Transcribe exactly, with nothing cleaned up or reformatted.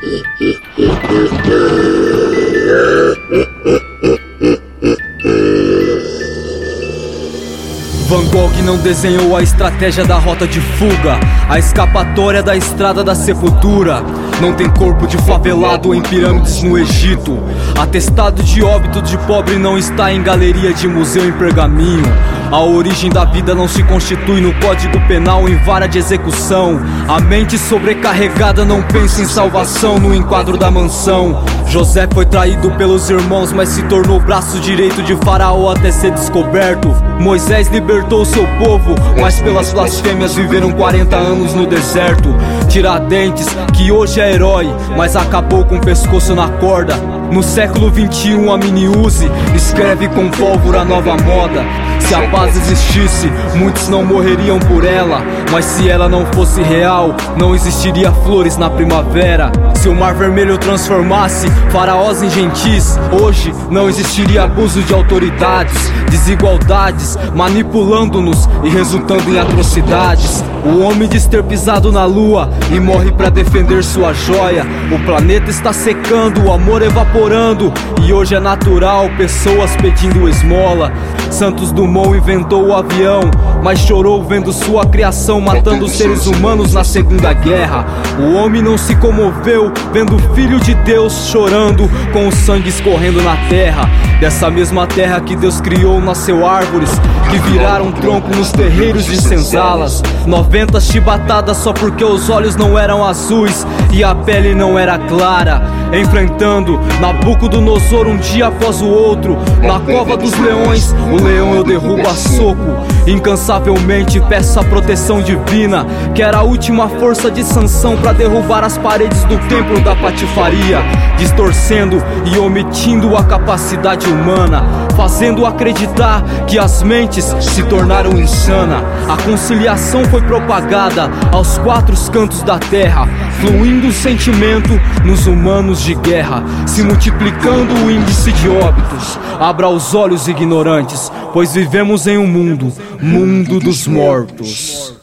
Van Gogh não desenhou a estratégia da rota de fuga, a escapatória da estrada da sepultura. Não tem corpo de favelado em pirâmides no Egito. Atestado de óbito de pobre não está em galeria de museu em pergaminho. A origem da vida não se constitui no código penal em vara de execução. A mente sobrecarregada não pensa em salvação no enquadro da mansão. José foi traído pelos irmãos, mas se tornou braço direito de Faraó até ser descoberto. Moisés libertou seu povo, mas pelas blasfêmias viveram quarenta anos no deserto. Tiradentes, que hoje é herói, mas acabou com o pescoço na corda. No século vinte e um a Mini-Uzi escreve com pólvora a nova moda. Se a paz existisse, muitos não morreriam por ela. Mas se ela não fosse real, não existiria flores na primavera. Se o Mar Vermelho transformasse faraós em gentis, hoje não existiria abuso de autoridades, desigualdades manipulando-nos e resultando em atrocidades. O homem desterpisado na lua e morre pra defender sua joia. O planeta está secando, o amor evaporando, e hoje é natural pessoas pedindo esmola. Santos Dumont inventou o avião, mas chorou vendo sua criação matando seres humanos na Segunda Guerra. O homem não se comoveu vendo o Filho de Deus chorando com o sangue escorrendo na terra. Dessa mesma terra que Deus criou nasceu árvores que viraram tronco nos terreiros de senzalas. Noventa chibatadas só porque os olhos não eram azuis e a pele não era clara. Enfrentando Nabucodonosor um dia após o outro. Na cova dos leões, o leão eu derrubo a soco. Incansavelmente peço a proteção divina, que era a última força de Sansão pra derrubar as paredes do templo da patifaria, distorcendo e omitindo a capacidade humana, fazendo acreditar que as mentes se tornaram insanas. A conciliação foi propagada aos quatro cantos da terra, fluindo o sentimento nos humanos de guerra, se multiplicando o índice de óbitos. Abra os olhos, ignorantes, pois vivemos em um mundo, mundo dos mortos.